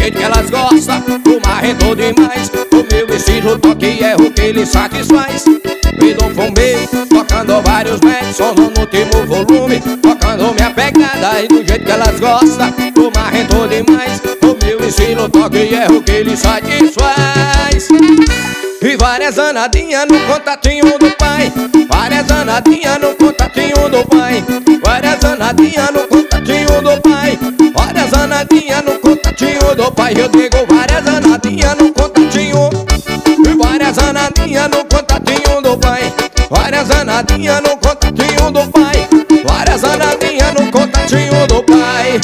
jeito que elas gostam, do marrento demais. O meu estilo toque é o que lhe satisfaz. E do fumê, tocando vários metros, som no último volume, tocando minha pegada e do jeito que elas gostam, do marrento demais. O meu estilo toque é o que lhe satisfaz. E várias anadinhas no contatinho do pai, várias anadinhas no contatinho do pai, várias anadinhas no contatinho do pai, várias anadinhas no contatinho do pai. Eu digo várias anadinhas no contatinho, e várias anadinhas no contatinho do pai, várias anadinhas no contatinho do pai, várias anadinhas no contatinho do pai.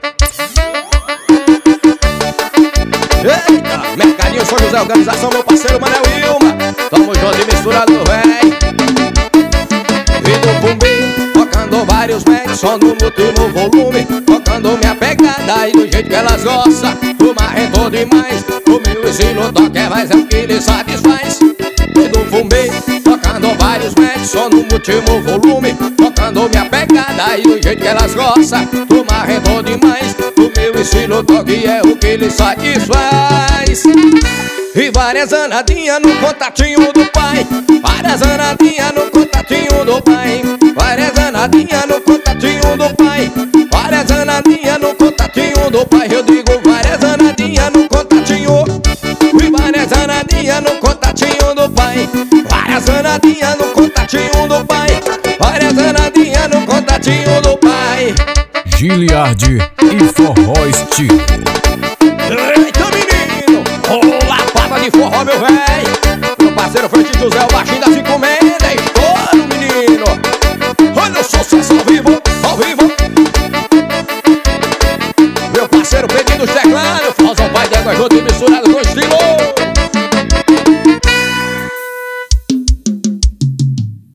Eita, Mercadinho São José, organização, meu parceiro Manel Wilma. Tamo junto e misturado, véi. E do fumê, tocando vários metros, som no último volume, tocando minha pegada e do jeito que elas gostam, do marrento demais. O meu estilo toque é mais é o que lhe satisfaz. E do fumê, tocando vários metros, som no último volume, tocando minha pegada e do jeito que elas gostam, do marrento demais. O meu estilo toque é o que lhe satisfaz. E várias anadinhas no contatinho do pai, várias anadinhas no contatinho do pai, várias anadinhas no contatinho do pai, várias anadinhas no contatinho do pai. Eu digo várias anadinhas no contatinho, e várias anadinhas no contatinho do pai, várias anadinhas no contatinho do pai, várias anadinhas no contatinho do pai. Giliardi e Forró Estilo. Eita, menino, ô lapada de forró, meu véi. Meu parceiro Francisco José, o baixinho da 56, é estouro, menino. Olha o sucesso ao vivo, ao vivo. Meu parceiro Pedrinho dos teclados, Flauzão Pai d'Égua junto e misturado com estilo.